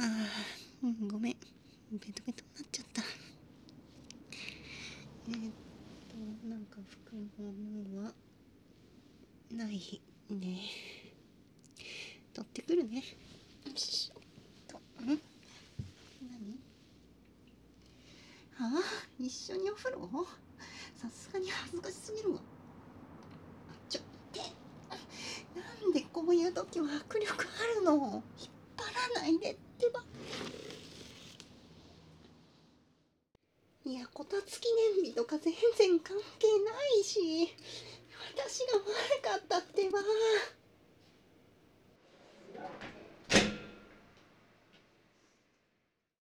ごめん、ベトベトになっちゃった。なんか拭くものはないね。取ってくるね。よしと。何？一緒にお風呂？さすがに恥ずかしすぎるわ。なんでこういう時は握力あるの？引っ張らないでってば。いや、こたつ記念日とか全然関係ないし、私が悪かったってば。